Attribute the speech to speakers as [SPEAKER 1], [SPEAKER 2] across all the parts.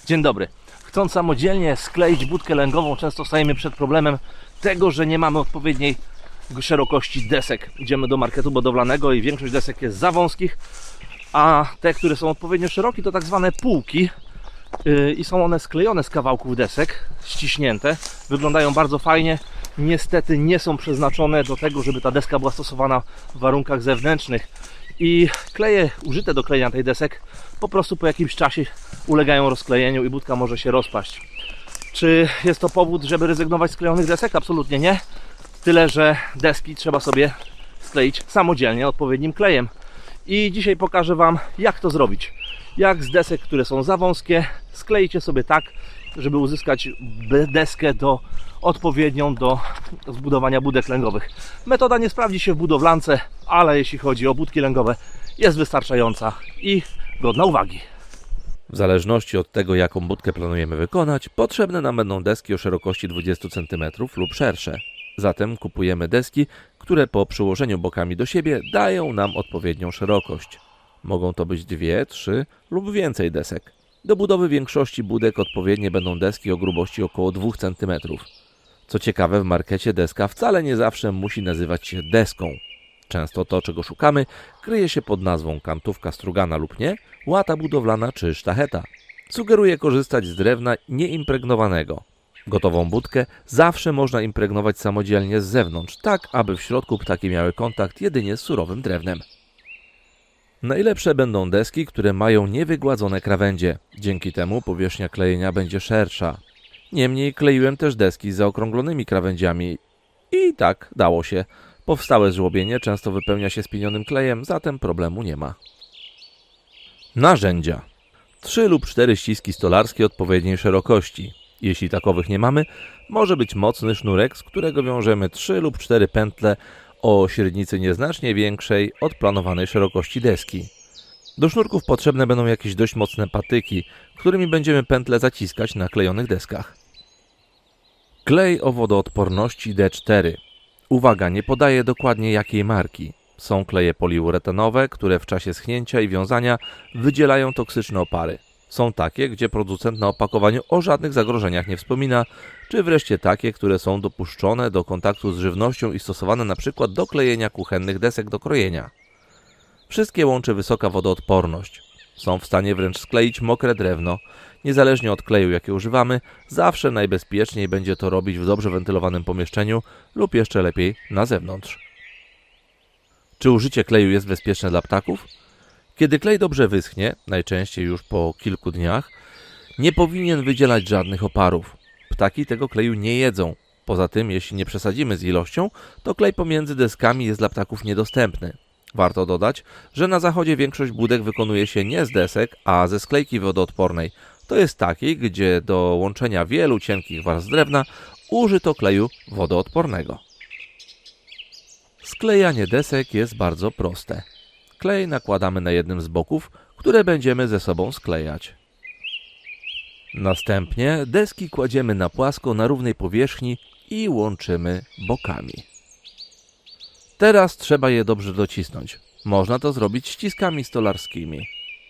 [SPEAKER 1] Dzień dobry. Chcąc samodzielnie skleić budkę lęgową, często stajemy przed problemem tego, że nie mamy odpowiedniej szerokości desek. Idziemy do marketu budowlanego i większość desek jest za wąskich, a te, które są odpowiednio szerokie, to tak zwane półki i są one sklejone z kawałków desek, ściśnięte. Wyglądają bardzo fajnie. Niestety nie są przeznaczone do tego, żeby ta deska była stosowana w warunkach zewnętrznych. I kleje użyte do klejenia tej desek po prostu po jakimś czasie ulegają rozklejeniu i budka może się rozpaść. Czy jest to powód, żeby rezygnować z klejonych desek? Absolutnie nie. Tyle, że deski trzeba sobie skleić samodzielnie odpowiednim klejem. I dzisiaj pokażę Wam, jak to zrobić. Jak z desek, które są za wąskie, skleicie sobie tak, żeby uzyskać deskę odpowiednią do zbudowania budek lęgowych. Metoda nie sprawdzi się w budowlance, ale jeśli chodzi o budki lęgowe, jest wystarczająca i godna uwagi.
[SPEAKER 2] W zależności od tego, jaką budkę planujemy wykonać, potrzebne nam będą deski o szerokości 20 cm lub szersze. Zatem kupujemy deski, które po przyłożeniu bokami do siebie dają nam odpowiednią szerokość. Mogą to być 2, 3 lub więcej desek. Do budowy większości budek odpowiednie będą deski o grubości około 2 cm. Co ciekawe, w markecie deska wcale nie zawsze musi nazywać się deską. Często to, czego szukamy, kryje się pod nazwą kantówka strugana lub nie, łata budowlana czy sztacheta. Sugeruję korzystać z drewna nieimpregnowanego. Gotową budkę zawsze można impregnować samodzielnie z zewnątrz, tak aby w środku ptaki miały kontakt jedynie z surowym drewnem. Najlepsze będą deski, które mają niewygładzone krawędzie. Dzięki temu powierzchnia klejenia będzie szersza. Niemniej kleiłem też deski z zaokrąglonymi krawędziami i tak dało się. Powstałe żłobienie często wypełnia się spienionym klejem, zatem problemu nie ma. Narzędzia. 3 lub 4 ściski stolarskie odpowiedniej szerokości. Jeśli takowych nie mamy, może być mocny sznurek, z którego wiążemy 3 lub 4 pętle o średnicy nieznacznie większej od planowanej szerokości deski. Do sznurków potrzebne będą jakieś dość mocne patyki, którymi będziemy pętle zaciskać na klejonych deskach. Klej o wodoodporności D4. Uwaga, nie podaję dokładnie jakiej marki. Są kleje poliuretanowe, które w czasie schnięcia i wiązania wydzielają toksyczne opary. Są takie, gdzie producent na opakowaniu o żadnych zagrożeniach nie wspomina, czy wreszcie takie, które są dopuszczone do kontaktu z żywnością i stosowane np. do klejenia kuchennych desek do krojenia. Wszystkie łączy wysoka wodoodporność. Są w stanie wręcz skleić mokre drewno. Niezależnie od kleju, jaki używamy, zawsze najbezpieczniej będzie to robić w dobrze wentylowanym pomieszczeniu lub jeszcze lepiej na zewnątrz. Czy użycie kleju jest bezpieczne dla ptaków? Kiedy klej dobrze wyschnie, najczęściej już po kilku dniach, nie powinien wydzielać żadnych oparów. Ptaki tego kleju nie jedzą. Poza tym, jeśli nie przesadzimy z ilością, to klej pomiędzy deskami jest dla ptaków niedostępny. Warto dodać, że na zachodzie większość budek wykonuje się nie z desek, a ze sklejki wodoodpornej. To jest takiej, gdzie do łączenia wielu cienkich warstw drewna użyto kleju wodoodpornego. Sklejanie desek jest bardzo proste. Klej nakładamy na jednym z boków, które będziemy ze sobą sklejać. Następnie deski kładziemy na płasko na równej powierzchni i łączymy bokami. Teraz trzeba je dobrze docisnąć. Można to zrobić ściskami stolarskimi.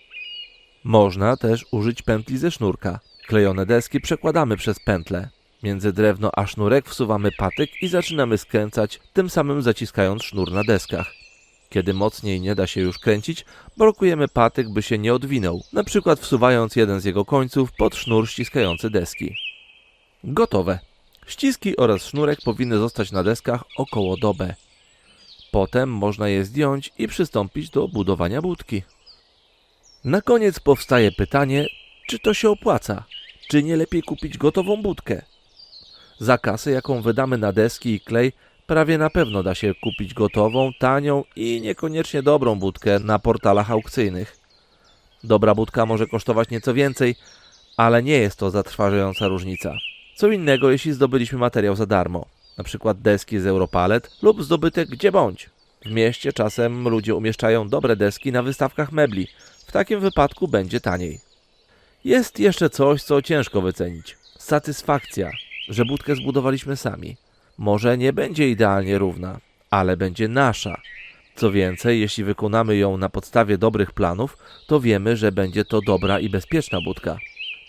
[SPEAKER 2] Można też użyć pętli ze sznurka. Klejone deski przekładamy przez pętlę. Między drewno a sznurek wsuwamy patyk i zaczynamy skręcać, tym samym zaciskając sznur na deskach. Kiedy mocniej nie da się już kręcić, blokujemy patyk, by się nie odwinął, np. wsuwając jeden z jego końców pod sznur ściskający deski. Gotowe. Ściski oraz sznurek powinny zostać na deskach około dobę. Potem można je zdjąć i przystąpić do budowania budki. Na koniec powstaje pytanie, czy to się opłaca? Czy nie lepiej kupić gotową budkę? Za kasę, jaką wydamy na deski i klej, prawie na pewno da się kupić gotową, tanią i niekoniecznie dobrą budkę na portalach aukcyjnych. Dobra budka może kosztować nieco więcej, ale nie jest to zatrważająca różnica. Co innego, jeśli zdobyliśmy materiał za darmo, np. deski z Europalet lub zdobytek gdzie bądź. W mieście czasem ludzie umieszczają dobre deski na wystawkach mebli. W takim wypadku będzie taniej. Jest jeszcze coś, co ciężko wycenić. Satysfakcja, że budkę zbudowaliśmy sami. Może nie będzie idealnie równa, ale będzie nasza. Co więcej, jeśli wykonamy ją na podstawie dobrych planów, to wiemy, że będzie to dobra i bezpieczna budka.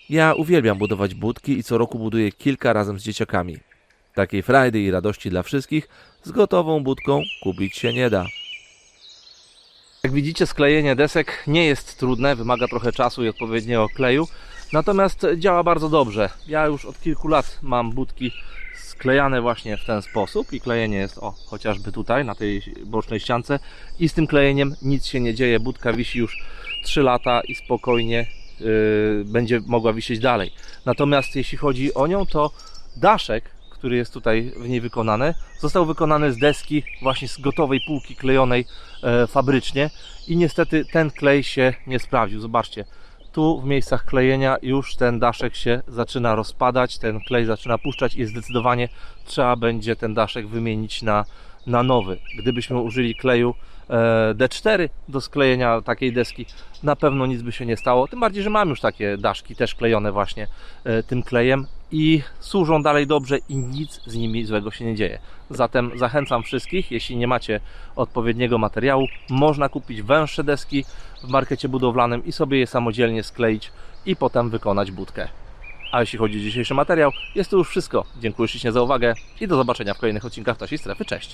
[SPEAKER 2] Ja uwielbiam budować budki i co roku buduję kilka razem z dzieciakami. Takiej frajdy i radości dla wszystkich z gotową budką kupić się nie da.
[SPEAKER 1] Jak widzicie, sklejenie desek nie jest trudne, wymaga trochę czasu i odpowiedniego kleju, natomiast działa bardzo dobrze. Ja już od kilku lat mam budki sklejane właśnie w ten sposób i klejenie jest chociażby tutaj na tej bocznej ściance i z tym klejeniem nic się nie dzieje. Budka wisi już 3 lata i spokojnie będzie mogła wisieć dalej. Natomiast jeśli chodzi o nią, to daszek, który jest tutaj w niej wykonany, został wykonany z deski właśnie z gotowej półki klejonej fabrycznie i niestety ten klej się nie sprawdził. Zobaczcie, tu w miejscach klejenia już ten daszek się zaczyna rozpadać, ten klej zaczyna puszczać i zdecydowanie trzeba będzie ten daszek wymienić na nowy. Gdybyśmy użyli kleju D4 do sklejenia takiej deski, na pewno nic by się nie stało, tym bardziej, że mam już takie daszki też klejone właśnie tym klejem i służą dalej dobrze i nic z nimi złego się nie dzieje. Zatem zachęcam wszystkich, jeśli nie macie odpowiedniego materiału, można kupić węższe deski w markecie budowlanym i sobie je samodzielnie skleić i potem wykonać budkę. A jeśli chodzi o dzisiejszy materiał, jest to już wszystko. Dziękuję ślicznie za uwagę i do zobaczenia w kolejnych odcinkach Ptasiej Strefy. Cześć!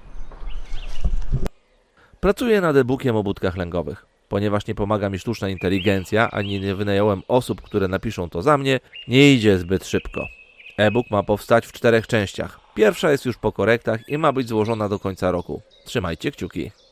[SPEAKER 2] Pracuję nad e-bookiem o budkach lęgowych. Ponieważ nie pomaga mi sztuczna inteligencja, ani nie wynająłem osób, które napiszą to za mnie, nie idzie zbyt szybko. E-book ma powstać w 4 częściach. Pierwsza jest już po korektach i ma być złożona do końca roku. Trzymajcie kciuki.